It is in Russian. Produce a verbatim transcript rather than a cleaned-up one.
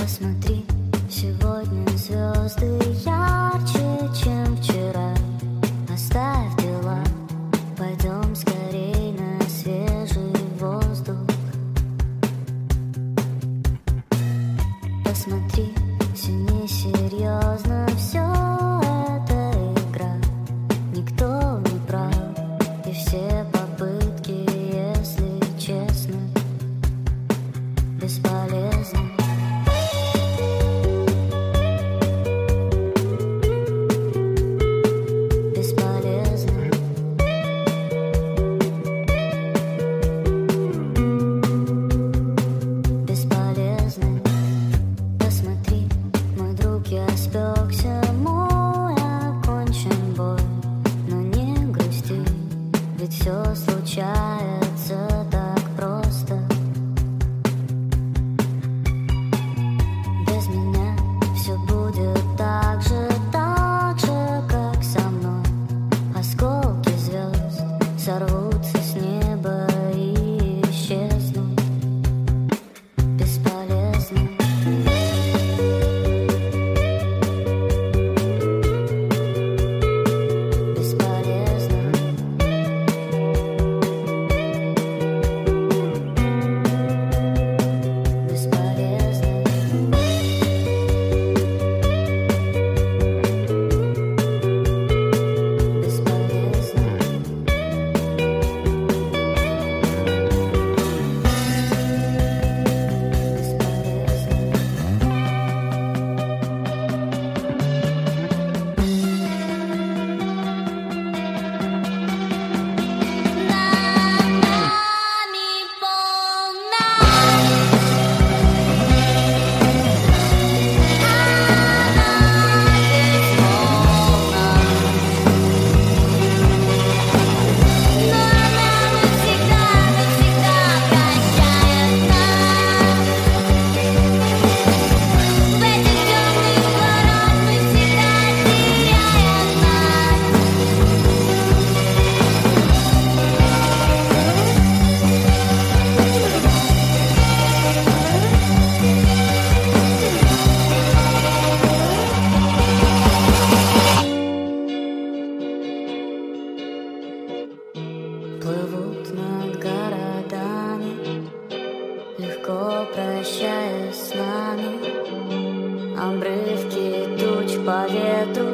Посмотри, сегодня звезды ярче, чем вчера. Оставь дела, пойдем скорей на свежий воздух. Посмотри, все несерьезно, все это игра. Никто не прав, и все попытки, если честно, бесполезны. Все случается так просто. Без меня все будет так же, так же, как со мной. Осколки звезд сорвутся с неба и исчезнут. Бесполезно. Плывут над городами, легко прощаясь с нами. Обрывки туч по ветру